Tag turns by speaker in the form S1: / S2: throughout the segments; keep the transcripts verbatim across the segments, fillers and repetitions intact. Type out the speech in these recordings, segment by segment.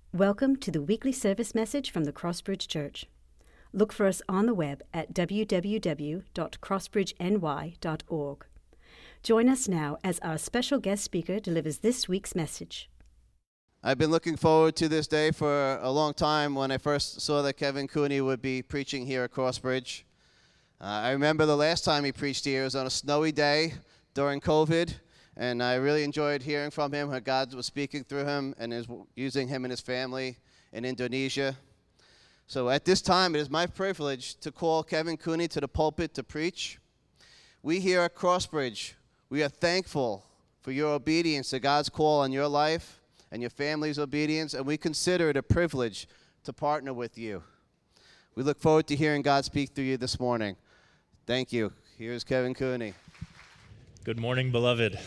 S1: Welcome to the weekly service message from the Crossbridge Church. Look for us on the web at w w w dot crossbridge n y dot org. Join us now as our special guest speaker delivers this week's message.
S2: I've been looking forward to this day for a long time when I first saw that Kevin Cooney would be preaching here at Crossbridge. Uh, I remember the last time he preached here. It was on a snowy day during COVID. And I really enjoyed hearing from him, how God was speaking through him and is using him and his family in Indonesia. So at this time, it is my privilege to call Kevin Cooney to the pulpit to preach. We here at Crossbridge, we are thankful for your obedience to God's call on your life and your family's obedience, and we consider it a privilege to partner with you. We look forward to hearing God speak through you this morning. Thank you. Here's Kevin Cooney.
S3: Good morning, beloved.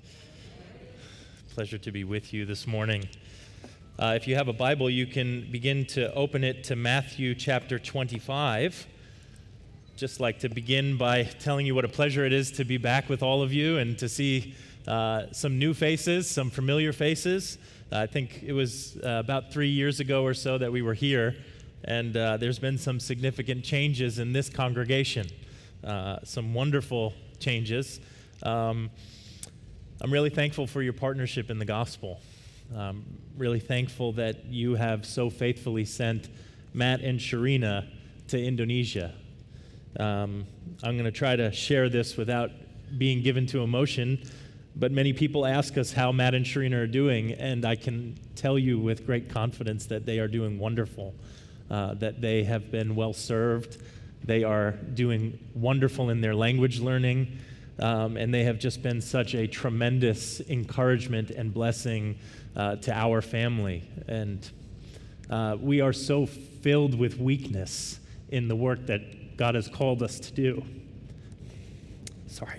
S3: Pleasure to be with you this morning. Uh, if you have a Bible, you can begin to open it to Matthew chapter twenty-five. Just like to begin by telling you what a pleasure it is to be back with all of you and to see uh, some new faces, some familiar faces. Uh, I think it was uh, about three years ago or so that we were here, and uh, there's been some significant changes in this congregation, uh, some wonderful changes. Um, I'm really thankful for your partnership in the gospel. I'm really thankful that you have so faithfully sent Matt and Sharina to Indonesia. Um, I'm going to try to share this without being given to emotion, but many people ask us how Matt and Sharina are doing, and I can tell you with great confidence that they are doing wonderful, uh, that they have been well served. They are doing wonderful in their language learning. Um, and they have just been such a tremendous encouragement and blessing uh, to our family. And uh, we are so filled with weakness in the work that God has called us to do. Sorry.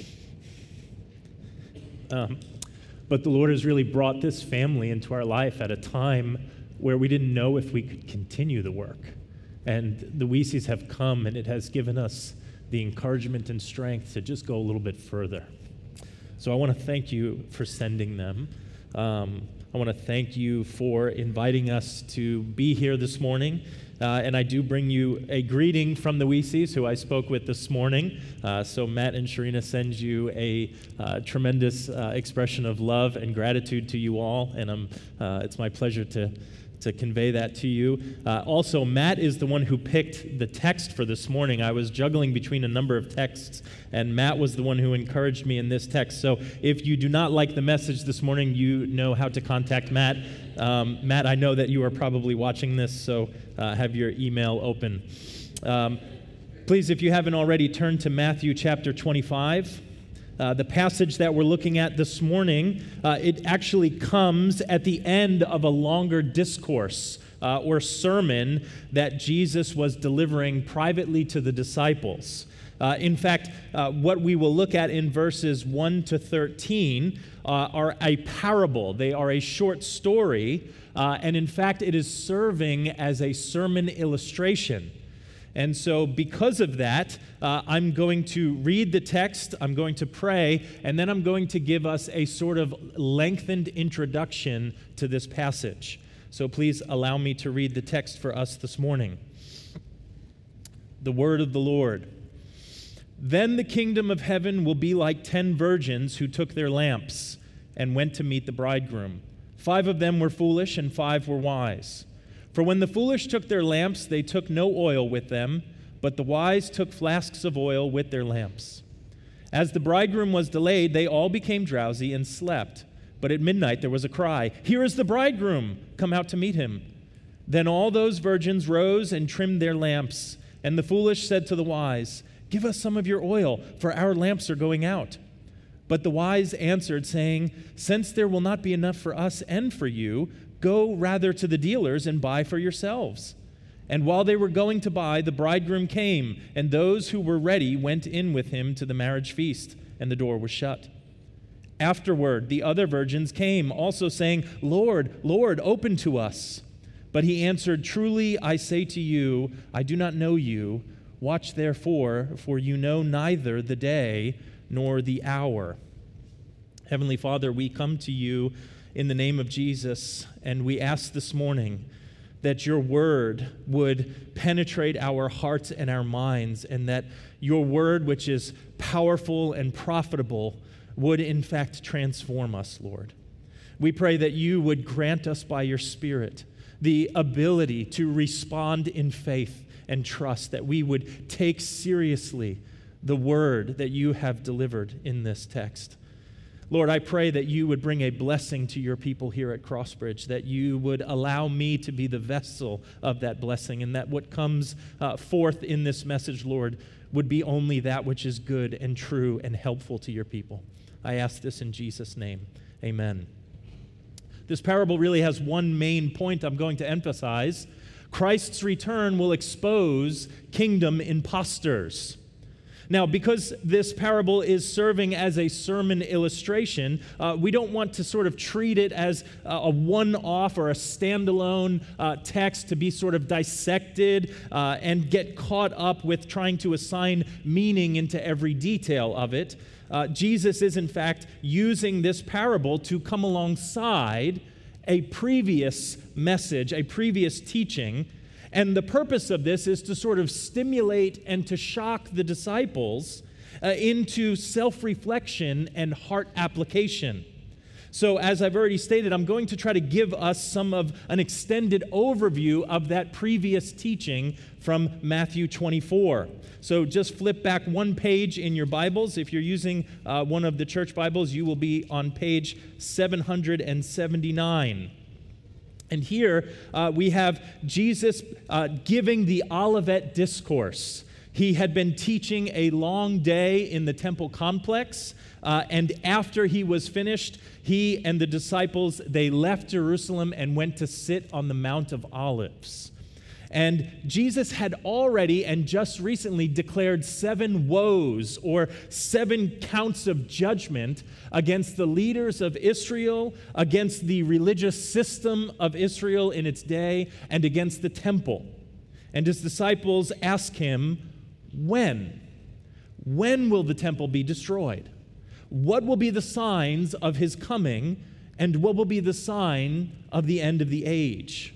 S3: Um, but the Lord has really brought this family into our life at a time where we didn't know if we could continue the work. And the Weeseys have come, and it has given us the encouragement and strength to just go a little bit further. So I want to thank you for sending them. Um, I want to thank you for inviting us to be here this morning. Uh, and I do bring you a greeting from the Weeseys, who I spoke with this morning. Uh, so Matt and Sharina send you a uh, tremendous uh, expression of love and gratitude to you all. And I'm, uh, it's my pleasure to to convey that to you. Uh, also, Matt is the one who picked the text for this morning. I was juggling between a number of texts, and Matt was the one who encouraged me in this text. So if you do not like the message this morning, you know how to contact Matt. Um, Matt, I know that you are probably watching this, so uh, have your email open. Um, please, if you haven't already, turn to Matthew chapter twenty-five. Uh, the passage that we're looking at this morning, uh, it actually comes at the end of a longer discourse uh, or sermon that Jesus was delivering privately to the disciples. Uh, in fact, uh, what we will look at in verses one to thirteen uh, are a parable. They are a short story, uh, and in fact, it is serving as a sermon illustration. And so because of that, uh, I'm going to read the text, I'm going to pray, and then I'm going to give us a sort of lengthened introduction to this passage. So please allow me to read the text for us this morning. The word of the Lord. Then the kingdom of heaven will be like ten virgins who took their lamps and went to meet the bridegroom. Five of them were foolish and five were wise. For when the foolish took their lamps, they took no oil with them, but the wise took flasks of oil with their lamps. As the bridegroom was delayed, they all became drowsy and slept. But at midnight there was a cry, "Here is the bridegroom! Come out to meet him." Then all those virgins rose and trimmed their lamps. And the foolish said to the wise, "Give us some of your oil, for our lamps are going out." But the wise answered, saying, "Since there will not be enough for us and for you, go rather to the dealers and buy for yourselves." And while they were going to buy, the bridegroom came, and those who were ready went in with him to the marriage feast, and the door was shut. Afterward, the other virgins came, also saying, "Lord, Lord, open to us." But he answered, "Truly I say to you, I do not know you. Watch therefore, for you know neither the day nor the hour." Heavenly Father, we come to you in the name of Jesus, and we ask this morning that your word would penetrate our hearts and our minds, and that your word, which is powerful and profitable, would in fact transform us, Lord. We pray that you would grant us by your Spirit the ability to respond in faith and trust, that we would take seriously the word that you have delivered in this text. Lord, I pray that you would bring a blessing to your people here at Crossbridge, that you would allow me to be the vessel of that blessing, and that what comes uh, forth in this message, Lord, would be only that which is good and true and helpful to your people. I ask this in Jesus' name. Amen. This parable really has one main point I'm going to emphasize. Christ's return will expose kingdom imposters. Now, because this parable is serving as a sermon illustration, uh, we don't want to sort of treat it as a, a one-off or a standalone uh, text to be sort of dissected uh, and get caught up with trying to assign meaning into every detail of it. Uh, Jesus is, in fact, using this parable to come alongside a previous message, a previous teaching. And the purpose of this is to sort of stimulate and to shock the disciples uh, into self-reflection and heart application. So as I've already stated, I'm going to try to give us some of an extended overview of that previous teaching from Matthew twenty-four. So just flip back one page in your Bibles. If you're using uh, one of the church Bibles, you will be on page seven hundred seventy-nine. And here uh, we have Jesus uh, giving the Olivet Discourse. He had been teaching a long day in the temple complex, uh, and after he was finished, he and the disciples, they left Jerusalem and went to sit on the Mount of Olives. And Jesus had already and just recently declared seven woes or seven counts of judgment against the leaders of Israel, against the religious system of Israel in its day, and against the temple. And his disciples ask him, when? When will the temple be destroyed? What will be the signs of his coming, and what will be the sign of the end of the age?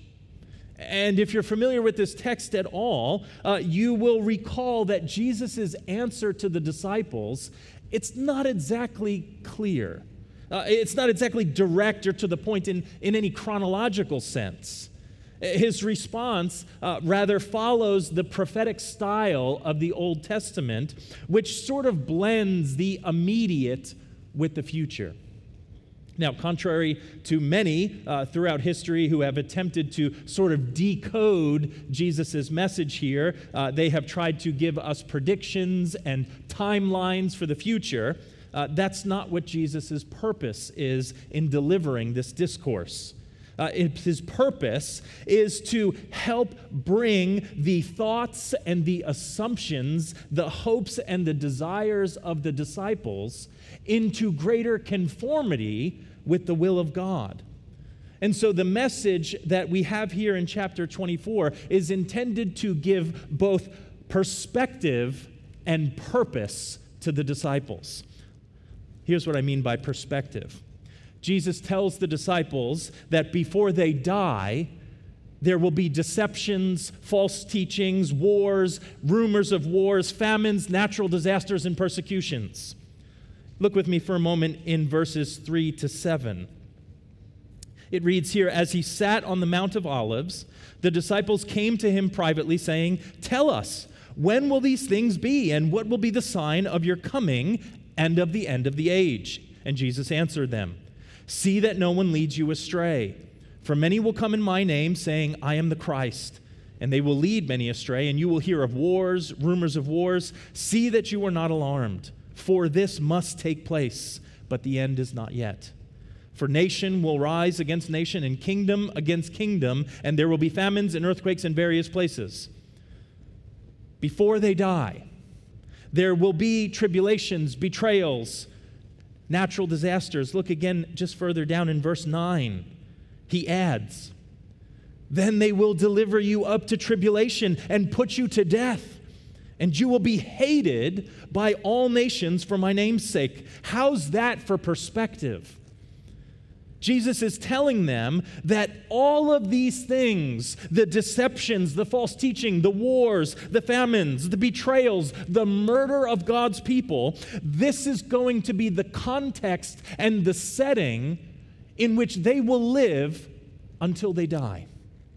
S3: And if you're familiar with this text at all, uh, you will recall that Jesus' answer to the disciples, it's not exactly clear. Uh, it's not exactly direct or to the point in, in any chronological sense. His response uh, rather follows the prophetic style of the Old Testament, which sort of blends the immediate with the future. Now, contrary to many uh, throughout history who have attempted to sort of decode Jesus' message here, uh, they have tried to give us predictions and timelines for the future. Uh, that's not what Jesus' purpose is in delivering this discourse. Uh, it, his purpose is to help bring the thoughts and the assumptions, the hopes and the desires of the disciples into greater conformity with the will of God. And so the message that we have here in chapter twenty-four is intended to give both perspective and purpose to the disciples. Here's what I mean by perspective. Jesus tells the disciples that before they die, there will be deceptions, false teachings, wars, rumors of wars, famines, natural disasters, and persecutions. Look with me for a moment in verses three to seven. It reads here, as he sat on the Mount of Olives, the disciples came to him privately, saying, "Tell us, when will these things be, and what will be the sign of your coming and of the end of the age?" And Jesus answered them, "See that no one leads you astray. For many will come in my name, saying, 'I am the Christ.' And they will lead many astray, and you will hear of wars, rumors of wars. See that you are not alarmed. For this must take place, but the end is not yet. For nation will rise against nation, and kingdom against kingdom, and there will be famines and earthquakes in various places." Before they die, there will be tribulations, betrayals, natural disasters. Look again just further down in verse nine. He adds, "Then they will deliver you up to tribulation and put you to death. And you will be hated by all nations for my name's sake." How's that for perspective? Jesus is telling them that all of these things, the deceptions, the false teaching, the wars, the famines, the betrayals, the murder of God's people, this is going to be the context and the setting in which they will live until they die.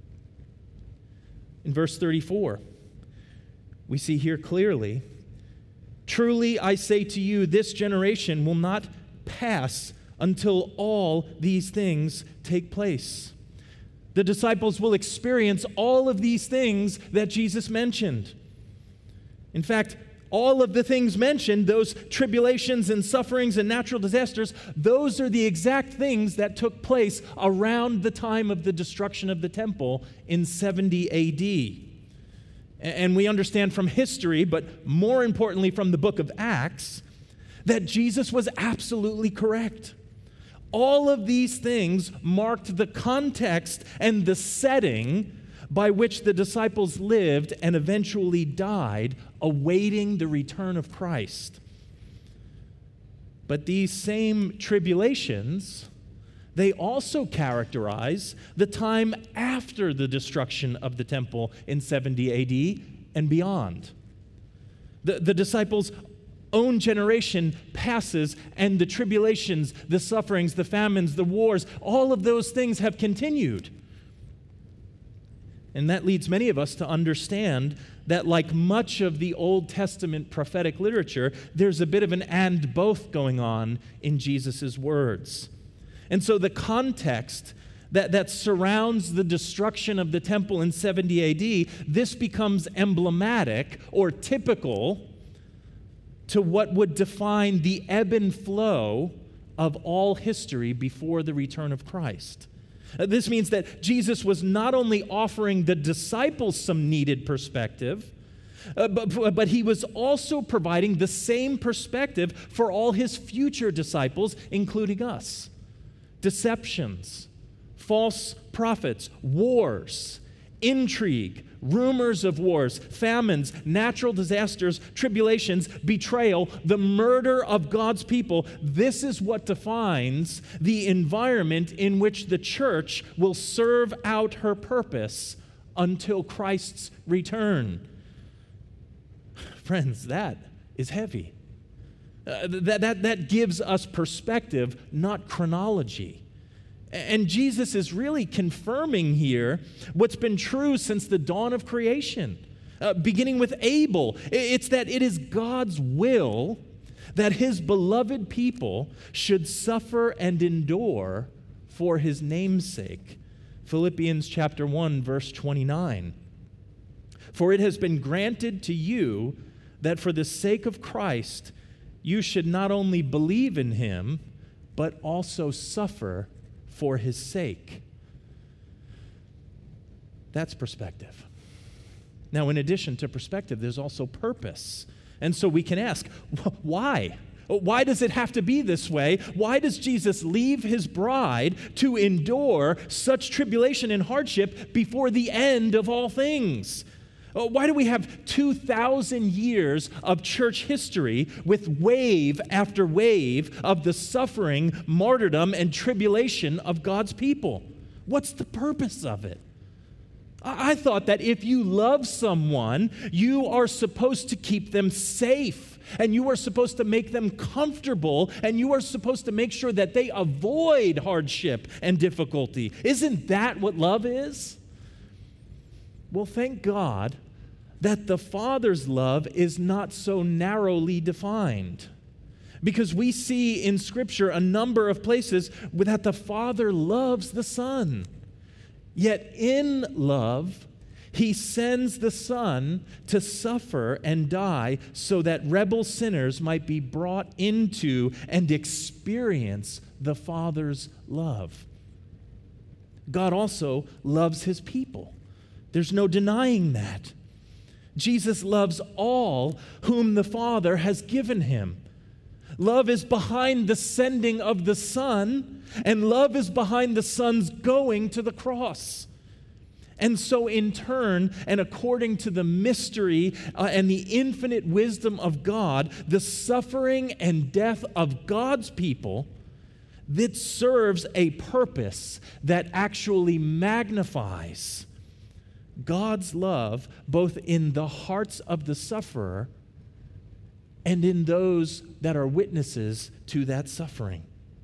S3: In verse thirty-four, we see here clearly, "Truly I say to you, this generation will not pass until all these things take place." The disciples will experience all of these things that Jesus mentioned. In fact, all of the things mentioned, those tribulations and sufferings and natural disasters, those are the exact things that took place around the time of the destruction of the temple in seventy A D. And we understand from history, but more importantly from the book of Acts, that Jesus was absolutely correct. All of these things marked the context and the setting by which the disciples lived and eventually died, awaiting the return of Christ. But these same tribulations, they also characterize the time after the destruction of the temple in seventy A D and beyond. The, the disciples' own generation passes, and the tribulations, the sufferings, the famines, the wars, all of those things have continued. And that leads many of us to understand that, like much of the Old Testament prophetic literature, there's a bit of an and both going on in Jesus' words. And so the context that, that surrounds the destruction of the temple in seventy A D, this becomes emblematic or typical to what would define the ebb and flow of all history before the return of Christ. Uh, this means that Jesus was not only offering the disciples some needed perspective, uh, but, but he was also providing the same perspective for all his future disciples, including us. Deceptions, false prophets, wars, intrigue, rumors of wars, famines, natural disasters, tribulations, betrayal, the murder of God's people. This is what defines the environment in which the church will serve out her purpose until Christ's return. Friends, that is heavy. Uh, that, that, that gives us perspective, not chronology. And Jesus is really confirming here what's been true since the dawn of creation, uh, beginning with Abel. It's that it is God's will that his beloved people should suffer and endure for his name's sake. Philippians chapter one, verse twenty-nine. "For it has been granted to you that for the sake of Christ you should not only believe in him, but also suffer for his sake." That's perspective. Now, in addition to perspective, there's also purpose. And so we can ask, why? Why does it have to be this way? Why does Jesus leave his bride to endure such tribulation and hardship before the end of all things? Why do we have two thousand years of church history with wave after wave of the suffering, martyrdom, and tribulation of God's people? What's the purpose of it? I thought that if you love someone, you are supposed to keep them safe, and you are supposed to make them comfortable, and you are supposed to make sure that they avoid hardship and difficulty. Isn't that what love is? Well, thank God that the Father's love is not so narrowly defined. Because we see in Scripture a number of places that the Father loves the Son. Yet in love, he sends the Son to suffer and die so that rebel sinners might be brought into and experience the Father's love. God also loves his people. There's no denying that. Jesus loves all whom the Father has given him. Love is behind the sending of the Son, and love is behind the Son's going to the cross. And so in turn, and according to the mystery uh, and the infinite wisdom of God, the suffering and death of God's people, that serves a purpose that actually magnifies God's love both in the hearts of the sufferer and in those that are witnesses to that suffering.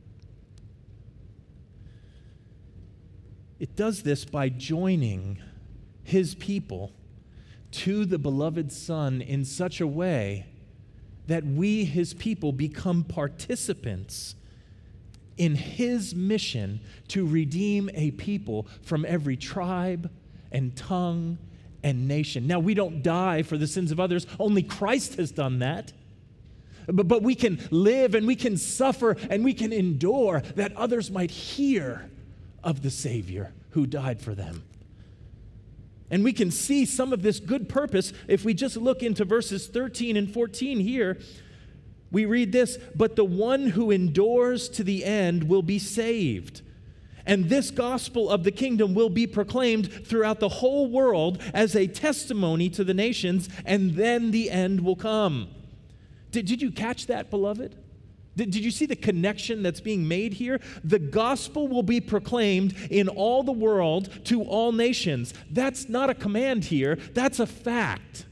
S3: It does this by joining his people to the beloved Son in such a way that we, his people, become participants in his mission to redeem a people from every tribe and tongue and nation. Now, we don't die for the sins of others. Only Christ has done that. But, but we can live and we can suffer and we can endure that others might hear of the Savior who died for them. And we can see some of this good purpose if we just look into verses thirteen and fourteen here. We read this, "But the one who endures to the end will be saved. And this gospel of the kingdom will be proclaimed throughout the whole world as a testimony to the nations, and then the end will come." Did, did you catch that, beloved? Did, did you see the connection that's being made here? The gospel will be proclaimed in all the world to all nations. That's not a command here. That's a fact.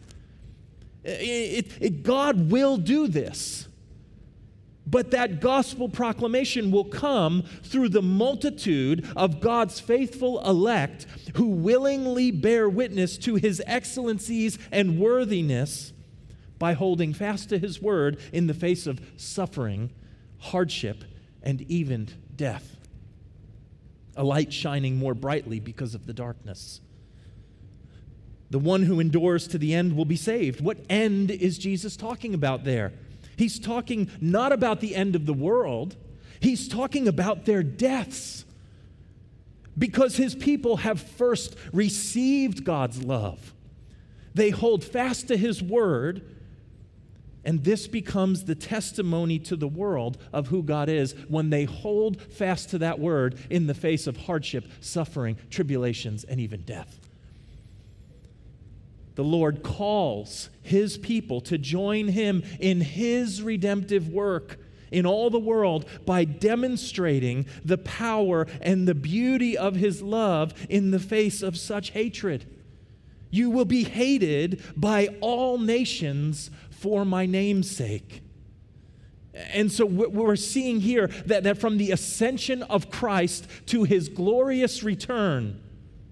S3: It, it, it, God will do this. But that gospel proclamation will come through the multitude of God's faithful elect who willingly bear witness to his excellencies and worthiness by holding fast to his word in the face of suffering, hardship, and even death. A light shining more brightly because of the darkness. The one who endures to the end will be saved. What end is Jesus talking about there? He's talking not about the end of the world. He's talking about their deaths. Because his people have first received God's love. They hold fast to his word, and this becomes the testimony to the world of who God is when they hold fast to that word in the face of hardship, suffering, tribulations, and even death. The Lord calls his people to join him in his redemptive work in all the world by demonstrating the power and the beauty of his love in the face of such hatred. You will be hated by all nations for my name's sake. And so we're seeing here that, that from the ascension of Christ to his glorious return,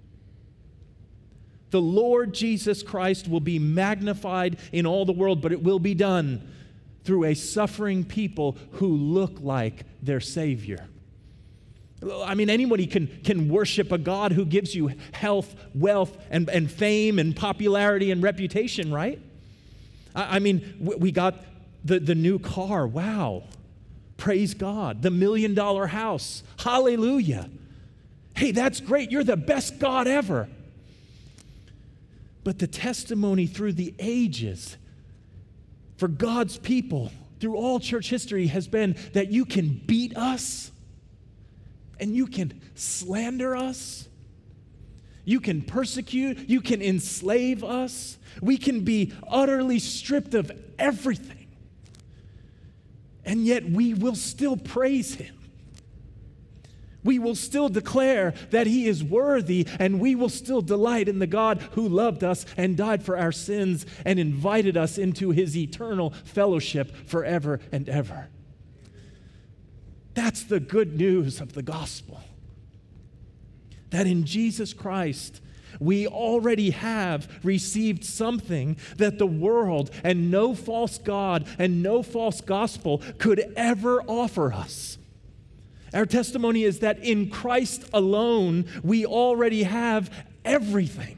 S3: the Lord Jesus Christ will be magnified in all the world, but it will be done through a suffering people who look like their Savior. I mean, anybody can, can worship a God who gives you health, wealth, and, and fame, and popularity, and reputation, right? I, I mean, we got the, the new car. Wow. Praise God. The million dollar house. Hallelujah. Hey, that's great. You're the best God ever. But the testimony through the ages for God's people through all church history has been that you can beat us and you can slander us. You can persecute. You can enslave us. We can be utterly stripped of everything. And yet we will still praise him. We will still declare that he is worthy, and we will still delight in the God who loved us and died for our sins and invited us into his eternal fellowship forever and ever. That's the good news of the gospel. That in Jesus Christ, we already have received something that the world and no false God and no false gospel could ever offer us. Our testimony is that in Christ alone, we already have everything.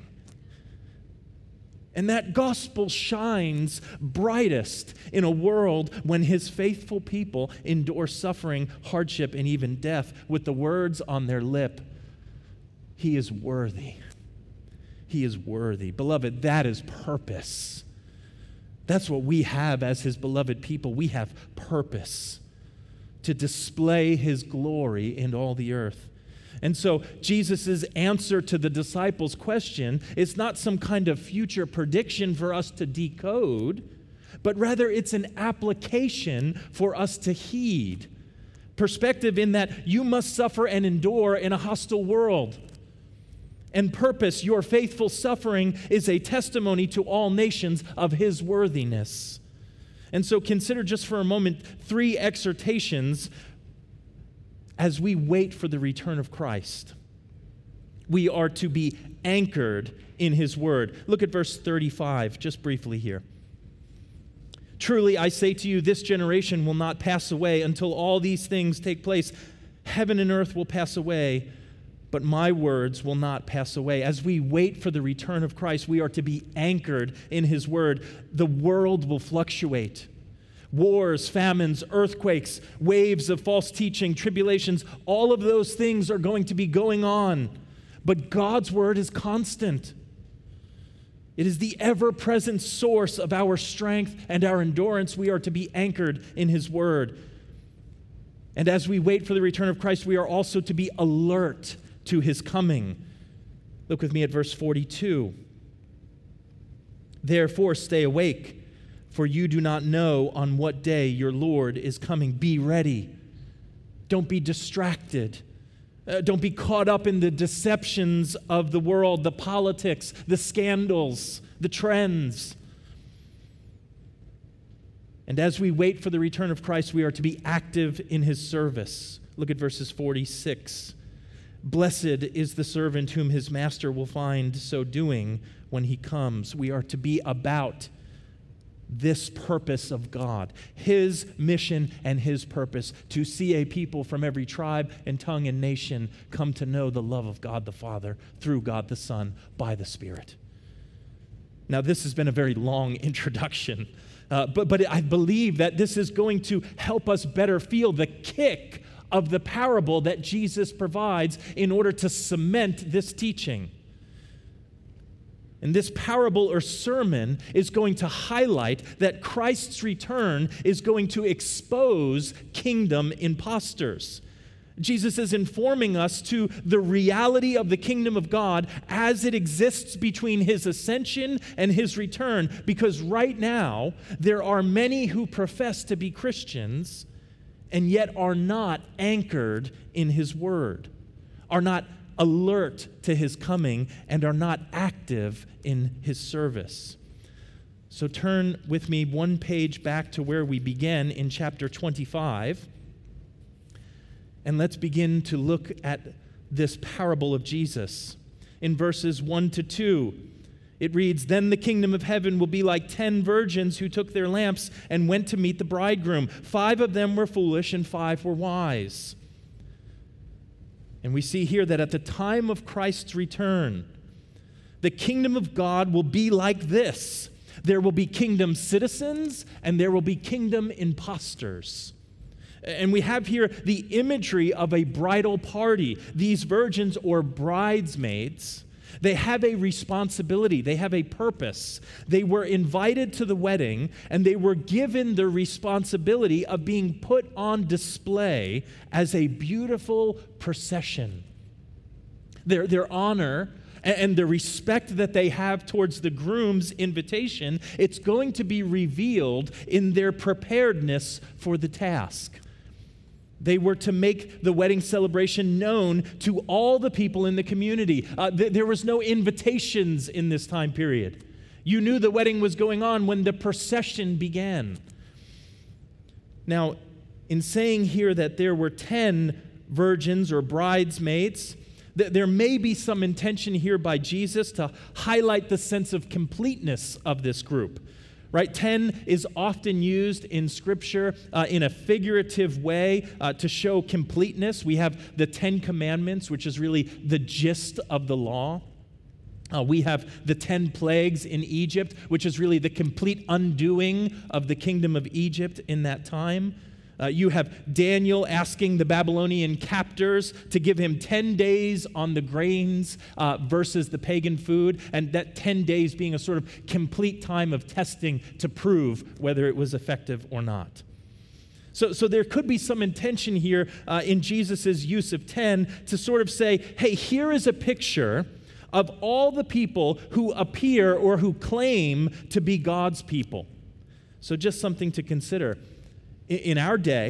S3: And that gospel shines brightest in a world when his faithful people endure suffering, hardship, and even death with the words on their lip, he is worthy. He is worthy. Beloved, that is purpose. That's what we have as his beloved people. We have purpose to display his glory in all the earth. And so Jesus' answer to the disciples' question is not some kind of future prediction for us to decode, but rather it's an application for us to heed, perspective in that you must suffer and endure in a hostile world. And purpose, your faithful suffering is a testimony to all nations of his worthiness. And so consider just for a moment three exhortations as we wait for the return of Christ. We are to be anchored in his word. Look at verse thirty-five, just briefly here. Truly, I say to you, this generation will not pass away until all these things take place. Heaven and earth will pass away, but my words will not pass away. As we wait for the return of Christ, we are to be anchored in his word. The world will fluctuate. Wars, famines, earthquakes, waves of false teaching, tribulations, all of those things are going to be going on. But God's word is constant. It is the ever-present source of our strength and our endurance. We are to be anchored in his word. And as we wait for the return of Christ, we are also to be alert to his coming. Look with me at verse forty-two. Therefore, stay awake, for you do not know on what day your Lord is coming. Be ready. Don't be distracted. Uh, don't be caught up in the deceptions of the world, the politics, the scandals, the trends. And as we wait for the return of Christ, we are to be active in his service. Look at verses forty-six. Blessed is the servant whom his master will find so doing when he comes. We are to be about this purpose of God, his mission and his purpose, to see a people from every tribe and tongue and nation come to know the love of God the Father through God the Son by the Spirit. Now, this has been a very long introduction, uh, but, but I believe that this is going to help us better feel the kick of the parable that Jesus provides in order to cement this teaching. And this parable or sermon is going to highlight that Christ's return is going to expose kingdom imposters. Jesus is informing us to the reality of the kingdom of God as it exists between his ascension and his return, because right now there are many who profess to be Christians and yet are not anchored in his word, are not alert to his coming, and are not active in his service. So turn with me one page back to where we began in chapter twenty-five, and let's begin to look at this parable of Jesus. In verses one to two, it reads, Then the kingdom of heaven will be like ten virgins who took their lamps and went to meet the bridegroom. Five of them were foolish and five were wise. And we see here that at the time of Christ's return, the kingdom of God will be like this. There will be kingdom citizens and there will be kingdom imposters. And we have here the imagery of a bridal party. These virgins or bridesmaids, they have a responsibility. They have a purpose. They were invited to the wedding, and they were given the responsibility of being put on display as a beautiful procession. Their, their honor and the respect that they have towards the groom's invitation, it's going to be revealed in their preparedness for the task. They were to make the wedding celebration known to all the people in the community. Uh, th- there was no invitations in this time period. You knew the wedding was going on when the procession began. Now, in saying here that there were ten virgins or bridesmaids, th- there may be some intention here by Jesus to highlight the sense of completeness of this group. Right? Ten is often used in Scripture uh, in a figurative way uh, to show completeness. We have the Ten Commandments, which is really the gist of the law. Uh, we have the ten plagues in Egypt, which is really the complete undoing of the kingdom of Egypt in that time. Uh, you have Daniel asking the Babylonian captors to give him ten days on the grains uh, versus the pagan food, and that ten days being a sort of complete time of testing to prove whether it was effective or not. So, so there could be some intention here uh, in Jesus' use of ten to sort of say, hey, here is a picture of all the people who appear or who claim to be God's people. So just something to consider. In our day,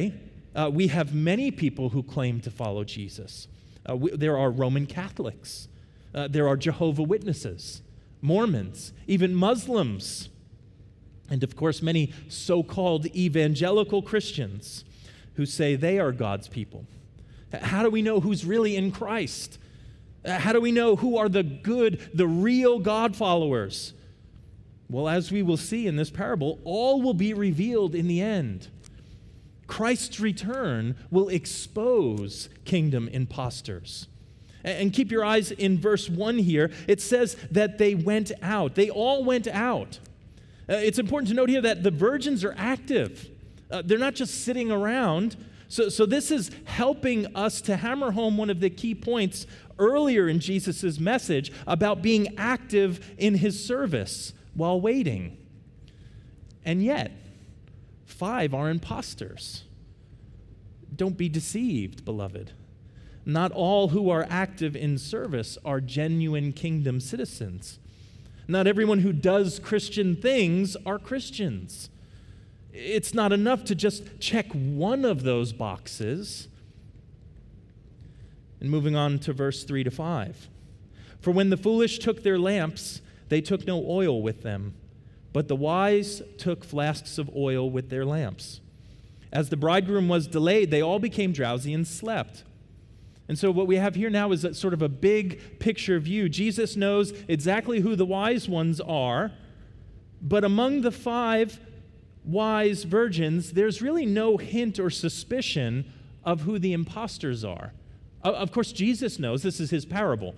S3: uh, we have many people who claim to follow Jesus. Uh, we, there are Roman Catholics. Uh, there are Jehovah's Witnesses, Mormons, even Muslims, and of course many so-called evangelical Christians who say they are God's people. How do we know who's really in Christ? How do we know who are the good, the real God followers? Well, as we will see in this parable, all will be revealed in the end. Christ's return will expose kingdom imposters. And keep your eyes in verse one here. It says that they went out. They all went out. Uh, it's important to note here that the virgins are active. Uh, they're not just sitting around. So, so this is helping us to hammer home one of the key points earlier in Jesus' message about being active in his service while waiting. And yet, five are imposters. Don't be deceived, beloved. Not all who are active in service are genuine kingdom citizens. Not everyone who does Christian things are Christians. It's not enough to just check one of those boxes. And moving on to verse three to five. For when the foolish took their lamps, they took no oil with them, but the wise took flasks of oil with their lamps. As the bridegroom was delayed, they all became drowsy and slept. And so what we have here now is a sort of a big picture view. Jesus knows exactly who the wise ones are, but among the five wise virgins, there's really no hint or suspicion of who the imposters are. Of course, Jesus knows. This is his parable.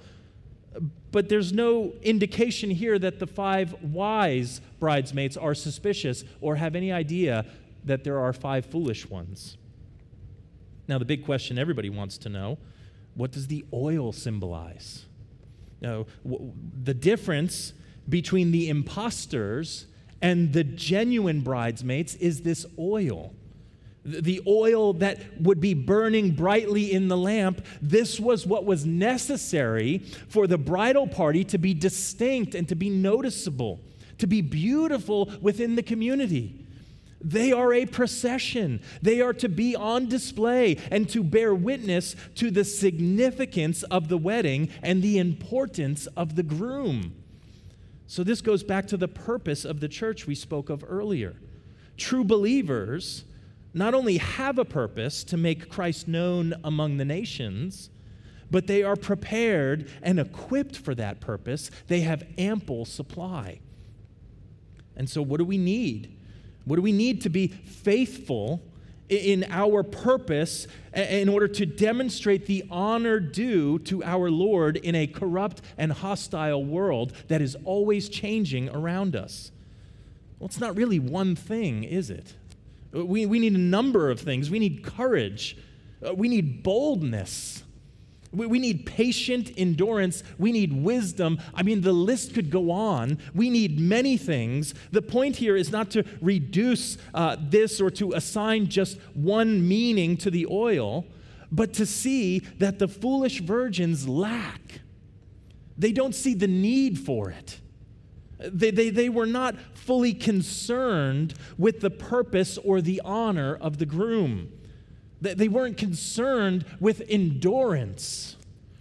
S3: But there's no indication here that the five wise bridesmaids are suspicious or have any idea that there are five foolish ones. Now, the big question everybody wants to know, what does the oil symbolize? Now, w- the difference between the imposters and the genuine bridesmaids is this oil. The oil that would be burning brightly in the lamp, this was what was necessary for the bridal party to be distinct and to be noticeable, to be beautiful within the community. They are a procession. They are to be on display and to bear witness to the significance of the wedding and the importance of the groom. So this goes back to the purpose of the church we spoke of earlier. True believers not only have a purpose to make Christ known among the nations, but they are prepared and equipped for that purpose. They have ample supply. And so what do we need? What do we need to be faithful in our purpose in order to demonstrate the honor due to our Lord in a corrupt and hostile world that is always changing around us? Well, it's not really one thing, is it? We, we need a number of things. We need courage. Uh, we need boldness. We, we need patient endurance. We need wisdom. I mean, the list could go on. We need many things. The point here is not to reduce uh, this or to assign just one meaning to the oil, but to see that the foolish virgins lack. They don't see the need for it. They, they, they were not fully concerned with the purpose or the honor of the groom. They, they weren't concerned with endurance.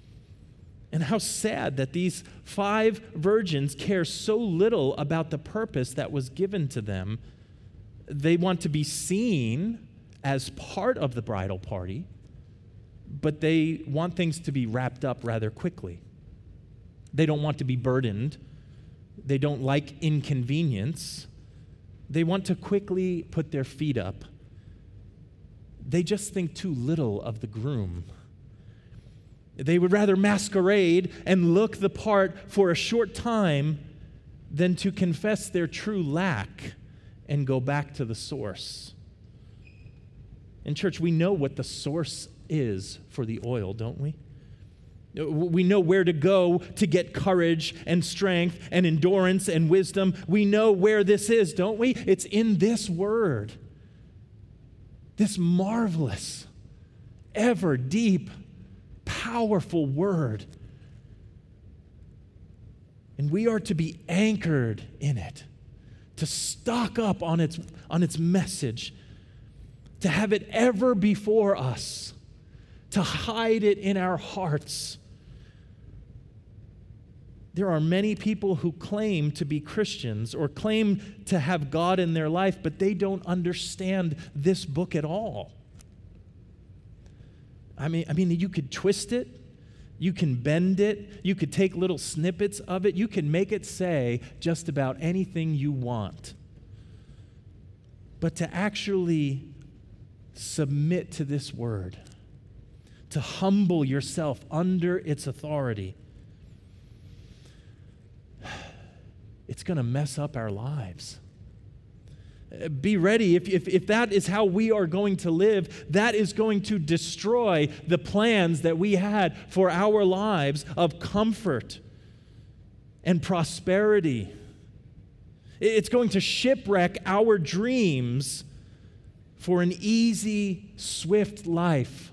S3: And how sad that these five virgins care so little about the purpose that was given to them. They want to be seen as part of the bridal party, but they want things to be wrapped up rather quickly. They don't want to be burdened. They don't like inconvenience. They want to quickly put their feet up. They just think too little of the groom. They would rather masquerade and look the part for a short time than to confess their true lack and go back to the source. In church, we know what the source is for the oil, don't we? We know where to go to get courage and strength and endurance and wisdom. We know where this is, don't we? It's in this word. This marvelous, ever deep, powerful word. And we are to be anchored in it, to stock up on its, on its message, to have it ever before us, to hide it in our hearts. There are many people who claim to be Christians or claim to have God in their life, but they don't understand this book at all. I mean, I mean, you could twist it, you can bend it, you could take little snippets of it, you can make it say just about anything you want. But to actually submit to this word, to humble yourself under its authority, it's going to mess up our lives. Be ready. If, if, if that is how we are going to live, that is going to destroy the plans that we had for our lives of comfort and prosperity. It's going to shipwreck our dreams for an easy, swift life.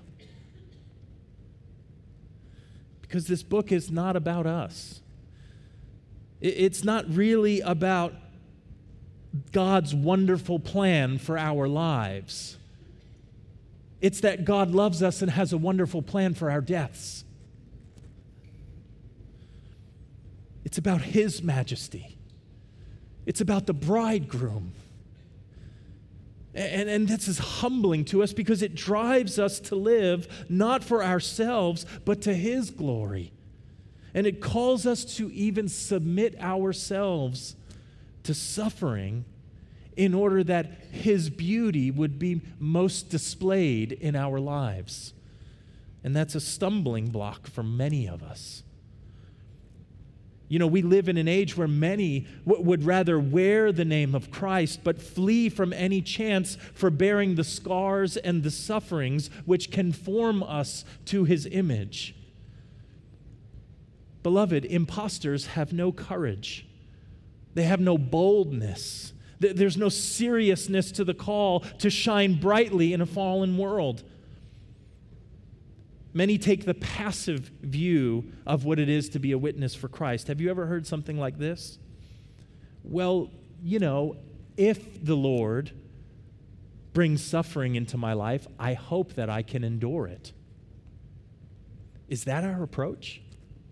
S3: Because this book is not about us. It's not really about God's wonderful plan for our lives. It's that God loves us and has a wonderful plan for our deaths. It's about His majesty. It's about the bridegroom. And, and this is humbling to us because it drives us to live not for ourselves, but to His glory. And it calls us to even submit ourselves to suffering in order that His beauty would be most displayed in our lives. And that's a stumbling block for many of us. You know, we live in an age where many w- would rather wear the name of Christ, but flee from any chance for bearing the scars and the sufferings which conform us to His image. Beloved, imposters have no courage. They have no boldness. There's no seriousness to the call to shine brightly in a fallen world. Many take the passive view of what it is to be a witness for Christ. Have you ever heard something like this? Well, you know, if the Lord brings suffering into my life, I hope that I can endure it. Is that our approach?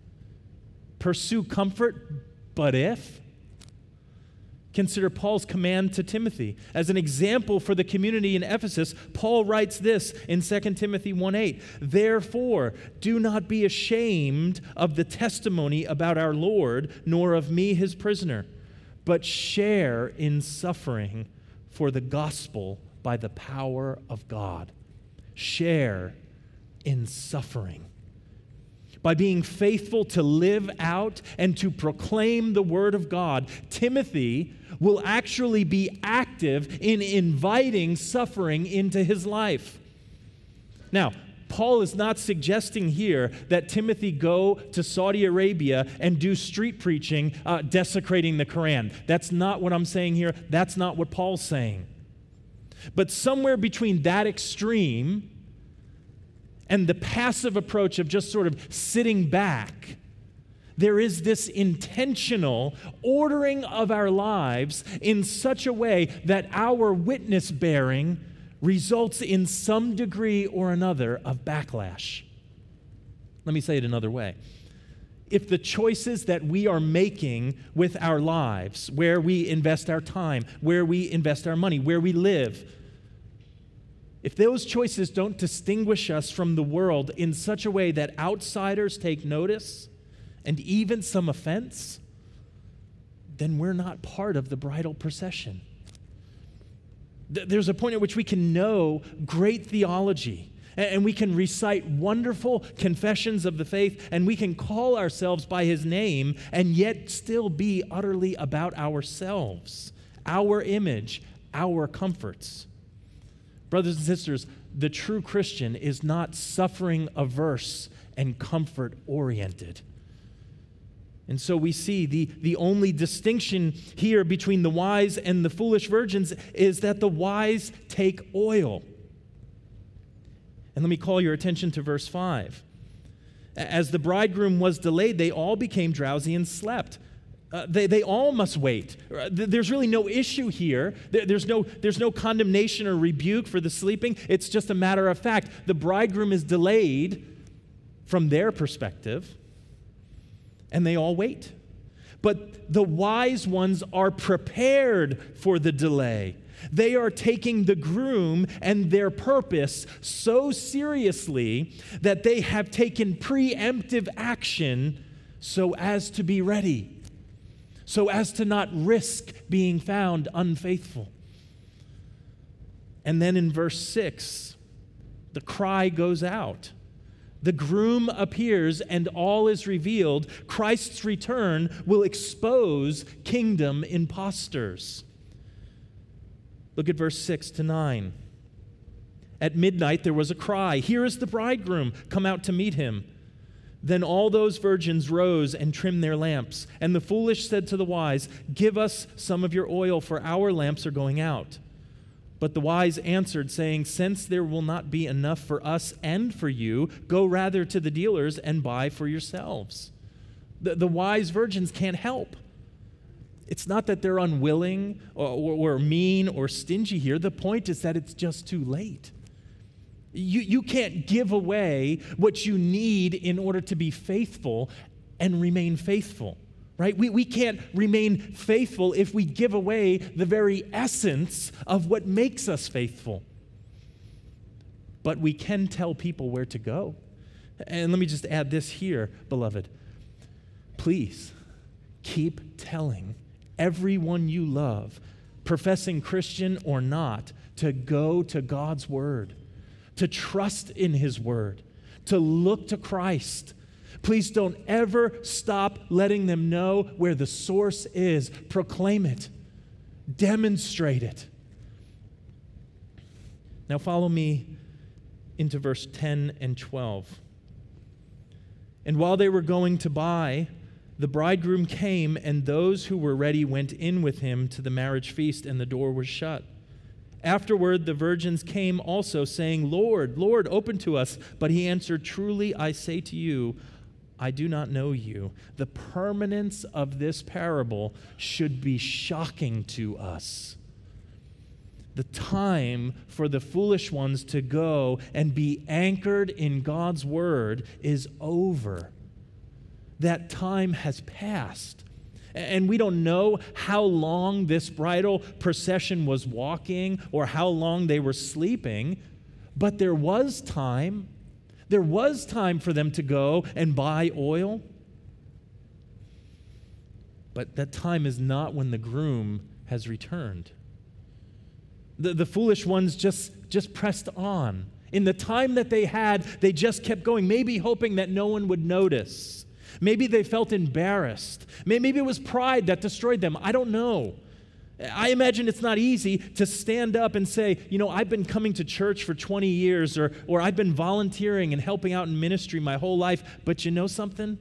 S3: Pursue comfort, but if? Consider Paul's command to Timothy. As an example for the community in Ephesus, Paul writes this in Second Timothy one eight, "Therefore, do not be ashamed of the testimony about our Lord, nor of me, his prisoner, but share in suffering for the gospel by the power of God." Share in suffering. By being faithful to live out and to proclaim the word of God, Timothy will actually be active in inviting suffering into his life. Now, Paul is not suggesting here that Timothy go to Saudi Arabia and do street preaching, uh, desecrating the Quran. That's not what I'm saying here. That's not what Paul's saying. But somewhere between that extreme and the passive approach of just sort of sitting back, there is this intentional ordering of our lives in such a way that our witness bearing results in some degree or another of backlash. Let me say it another way. If the choices that we are making with our lives, where we invest our time, where we invest our money, where we live, if those choices don't distinguish us from the world in such a way that outsiders take notice and even some offense, then we're not part of the bridal procession. There's a point at which we can know great theology and we can recite wonderful confessions of the faith and we can call ourselves by His name and yet still be utterly about ourselves, our image, our comforts. Brothers and sisters, the true Christian is not suffering averse and comfort oriented. And so we see the, the only distinction here between the wise and the foolish virgins is that the wise take oil. And let me call your attention to verse five. As the bridegroom was delayed, they all became drowsy and slept. Uh, they, they all must wait. There's really no issue here. There's no, there's no condemnation or rebuke for the sleeping. It's just a matter of fact. The bridegroom is delayed from their perspective, and they all wait. But the wise ones are prepared for the delay. They are taking the groom and their purpose so seriously that they have taken preemptive action so as to be ready, so as to not risk being found unfaithful. And then in verse six, the cry goes out. The groom appears and all is revealed. Christ's return will expose kingdom impostors. Look at verse six to nine. At midnight there was a cry, "Here is the bridegroom, come out to meet him." Then all those virgins rose and trimmed their lamps. And the foolish said to the wise, "Give us some of your oil, for our lamps are going out." But the wise answered, saying, "Since there will not be enough for us and for you, go rather to the dealers and buy for yourselves." The, the wise virgins can't help. It's not that they're unwilling or, or, or mean or stingy here. The point is that it's just too late. You, you can't give away what you need in order to be faithful and remain faithful, right? We, we can't remain faithful if we give away the very essence of what makes us faithful. But we can tell people where to go. And let me just add this here, beloved. Please keep telling everyone you love, professing Christian or not, to go to God's Word, to trust in His Word, to look to Christ. Please don't ever stop letting them know where the source is. Proclaim it. Demonstrate it. Now follow me into verse ten and twelve. And while they were going to buy, the bridegroom came, and those who were ready went in with him to the marriage feast, and the door was shut. Afterward, the virgins came also, saying, "Lord, Lord, open to us." But he answered, "Truly I say to you, I do not know you." The permanence of this parable should be shocking to us. The time for the foolish ones to go and be anchored in God's Word is over. That time has passed. And we don't know how long this bridal procession was walking or how long they were sleeping, but there was time. There was time for them to go and buy oil. But that time is not when the groom has returned. The, the foolish ones just, just pressed on. In the time that they had, they just kept going, maybe hoping that no one would notice. Maybe they felt embarrassed. Maybe it was pride that destroyed them. I don't know. I imagine it's not easy to stand up and say, you know, I've been coming to church for twenty years, or, or I've been volunteering and helping out in ministry my whole life, but you know something?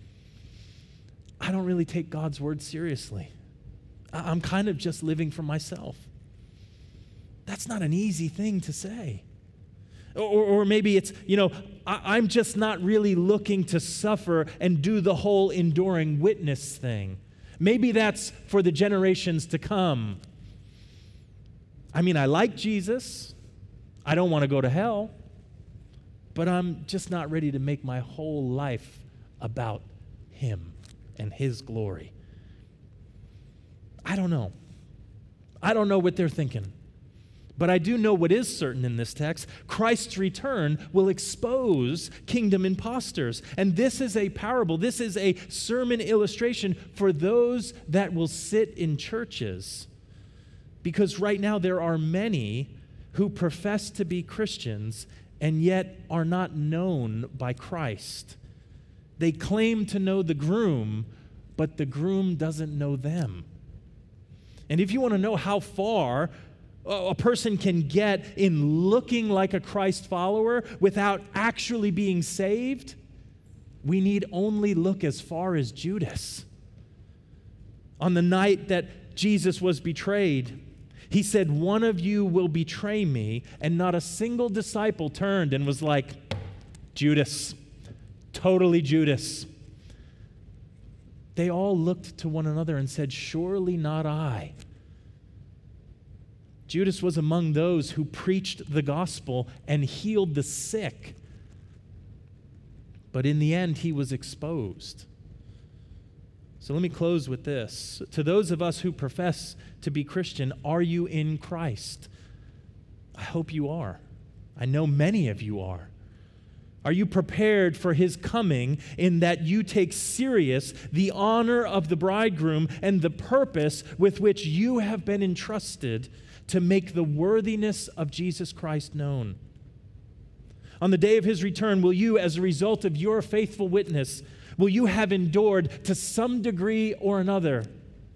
S3: I don't really take God's Word seriously. I'm kind of just living for myself. That's not an easy thing to say. Or, or maybe it's, you know, I, I'm just not really looking to suffer and do the whole enduring witness thing. Maybe that's for the generations to come. I mean, I like Jesus. I don't want to go to hell. But I'm just not ready to make my whole life about Him and His glory. I don't know. I don't know what they're thinking. But I do know what is certain in this text. Christ's return will expose kingdom impostors. And this is a parable. This is a sermon illustration for those that will sit in churches. Because right now there are many who profess to be Christians and yet are not known by Christ. They claim to know the groom, but the groom doesn't know them. And if you want to know how far a person can get in looking like a Christ follower without actually being saved, we need only look as far as Judas. On the night that Jesus was betrayed, he said, "One of you will betray me," and not a single disciple turned and was like, "Judas, totally Judas." They all looked to one another and said, "Surely not I." Judas was among those who preached the gospel and healed the sick. But in the end, he was exposed. So let me close with this. To those of us who profess to be Christian, are you in Christ? I hope you are. I know many of you are. Are you prepared for his coming in that you take serious the honor of the bridegroom and the purpose with which you have been entrusted to make the worthiness of Jesus Christ known? On the day of his return, will you, as a result of your faithful witness, will you have endured to some degree or another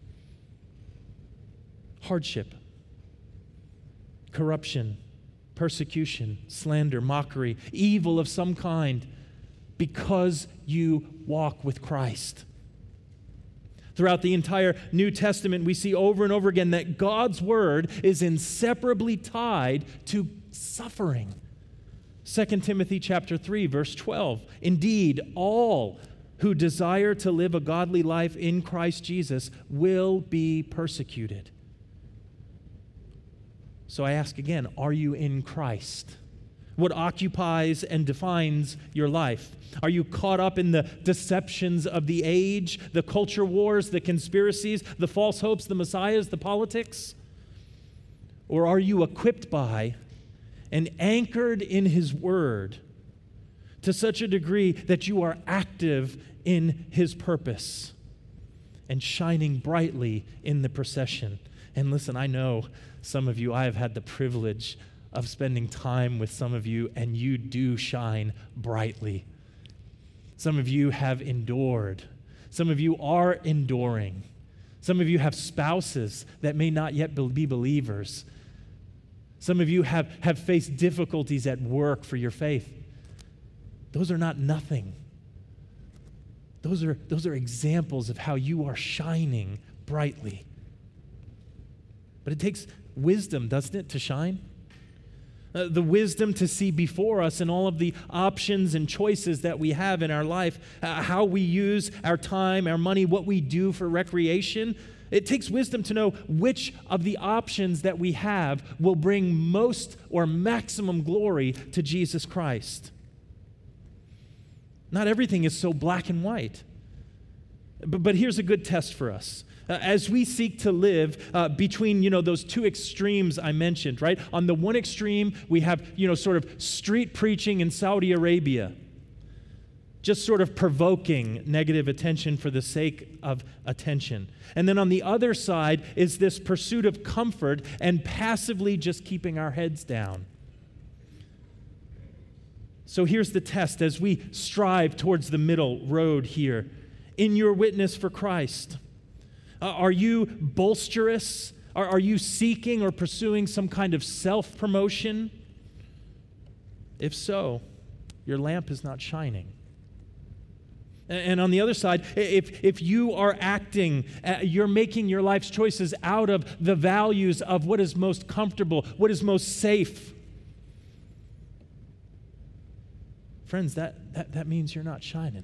S3: hardship, corruption, persecution, slander, mockery, evil of some kind, because you walk with Christ? Throughout the entire New Testament, we see over and over again that God's word is inseparably tied to suffering. Second Timothy chapter three, verse twelve. Indeed, all who desire to live a godly life in Christ Jesus will be persecuted. So I ask again, are you in Christ? What occupies and defines your life? Are you caught up in the deceptions of the age, the culture wars, the conspiracies, the false hopes, the messiahs, the politics? Or are you equipped by and anchored in his word to such a degree that you are active in his purpose and shining brightly in the procession? And listen, I know some of you, I have had the privilege of spending time with some of you, and you do shine brightly. Some of you have endured. Some of you are enduring. Some of you have spouses that may not yet be believers. Some of you have, have faced difficulties at work for your faith. Those are not nothing. Those are, those are examples of how you are shining brightly. But it takes wisdom, doesn't it, to shine? Uh, the wisdom to see before us and all of the options and choices that we have in our life, uh, how we use our time, our money, what we do for recreation. It takes wisdom to know which of the options that we have will bring most or maximum glory to Jesus Christ. Not everything is so black and white. But, but here's a good test for us. Uh, as we seek to live uh, between, you know, those two extremes I mentioned, right? On the one extreme, we have, you know, sort of street preaching in Saudi Arabia, just sort of provoking negative attention for the sake of attention. And then on the other side is this pursuit of comfort and passively just keeping our heads down. So here's the test as we strive towards the middle road here. In your witness for Christ, uh, are you bolsterous? Are, are you seeking or pursuing some kind of self-promotion? If so, your lamp is not shining. And on the other side, if, if you are acting, uh, you're making your life's choices out of the values of what is most comfortable, what is most safe. Friends, that, that, that means you're not shining.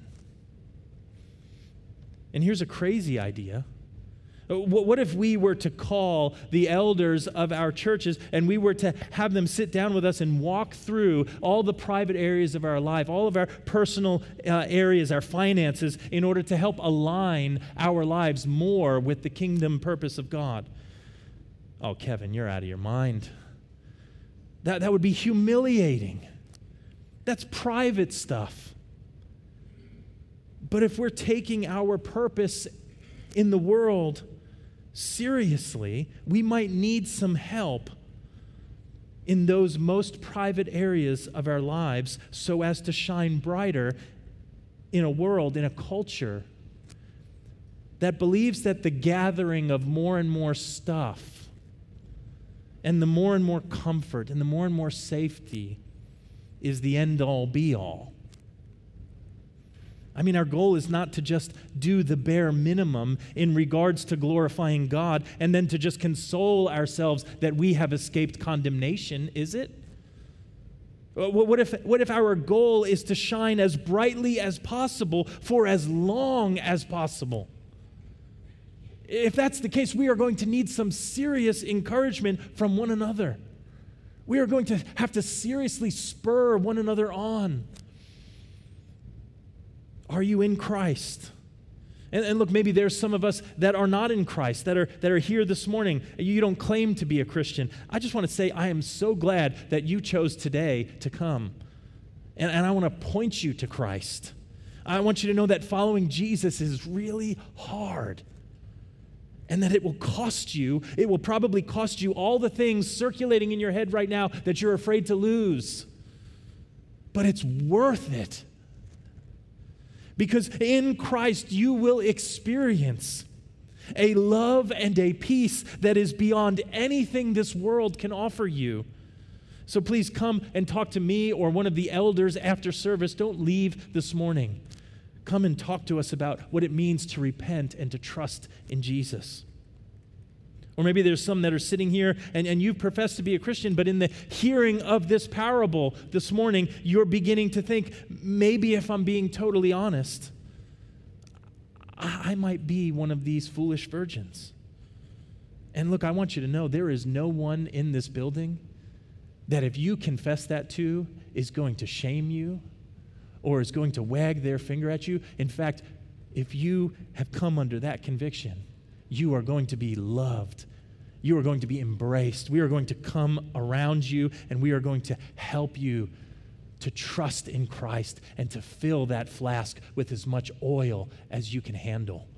S3: And here's a crazy idea. What if we were to call the elders of our churches and we were to have them sit down with us and walk through all the private areas of our life, all of our personal uh, areas, our finances, in order to help align our lives more with the kingdom purpose of God? Oh, Kevin, you're out of your mind. That, that would be humiliating. That's private stuff. But if we're taking our purpose in the world seriously, we might need some help in those most private areas of our lives so as to shine brighter in a world, in a culture that believes that the gathering of more and more stuff and the more and more comfort and the more and more safety is the end-all, be-all. I mean, our goal is not to just do the bare minimum in regards to glorifying God and then to just console ourselves that we have escaped condemnation, is it? What if, what if our goal is to shine as brightly as possible for as long as possible? If that's the case, we are going to need some serious encouragement from one another. We are going to have to seriously spur one another on. Are you in Christ? And, and look, maybe there's some of us that are not in Christ, that are, that are here this morning. You don't claim to be a Christian. I just want to say I am so glad that you chose today to come. And, and I want to point you to Christ. I want you to know that following Jesus is really hard. And that it will cost you, it will probably cost you all the things circulating in your head right now that you're afraid to lose. But it's worth it. Because in Christ you will experience a love and a peace that is beyond anything this world can offer you. So please come and talk to me or one of the elders after service. Don't leave this morning. Come and talk to us about what it means to repent and to trust in Jesus. Or maybe there's some that are sitting here and, and you've professed to be a Christian, but in the hearing of this parable this morning, you're beginning to think, maybe if I'm being totally honest, I, I might be one of these foolish virgins. And look, I want you to know there is no one in this building that if you confess that to is going to shame you or is going to wag their finger at you. In fact, if you have come under that conviction, you are going to be loved. You are going to be embraced. We are going to come around you, and we are going to help you to trust in Christ and to fill that flask with as much oil as you can handle.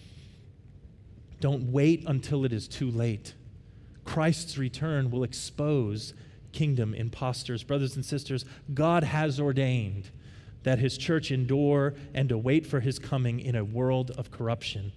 S3: Don't wait until it is too late. Christ's return will expose kingdom imposters. Brothers and sisters, God has ordained that his church endure and to wait for his coming in a world of corruption.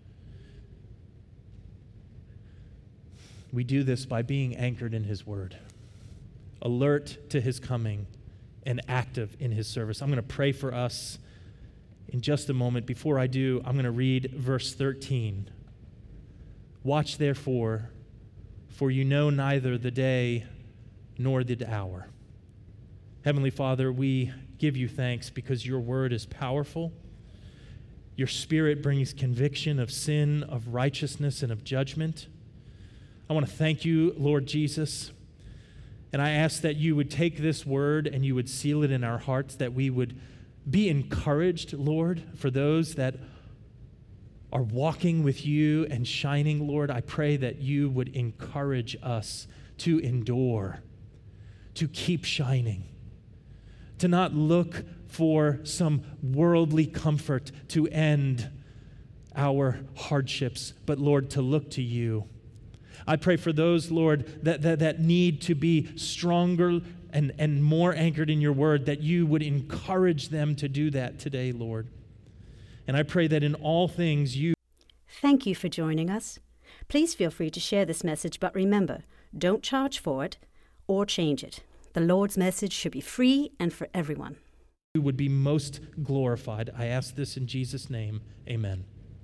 S3: We do this by being anchored in his word, alert to his coming, and active in his service. I'm going to pray for us in just a moment. Before I do, I'm going to read verse thirteen. Watch therefore, for you know neither the day nor the hour. Heavenly Father, we give you thanks because your word is powerful. Your Spirit brings conviction of sin, of righteousness, and of judgment. I want to thank you, Lord Jesus, and I ask that you would take this word and you would seal it in our hearts, that we would be encouraged, Lord, for those that are walking with you and shining, Lord. I pray that you would encourage us to endure, to keep shining, to not look for some worldly comfort to end our hardships, but Lord, to look to you. I pray for those, Lord, that, that, that need to be stronger and, and more anchored in your word, that you would encourage them to do that today, Lord. And I pray that in all things you...
S1: Thank you for joining us. Please feel free to share this message, but remember, don't charge for it or change it. The Lord's message should be free and for everyone.
S3: You would be most glorified. I ask this in Jesus' name. Amen.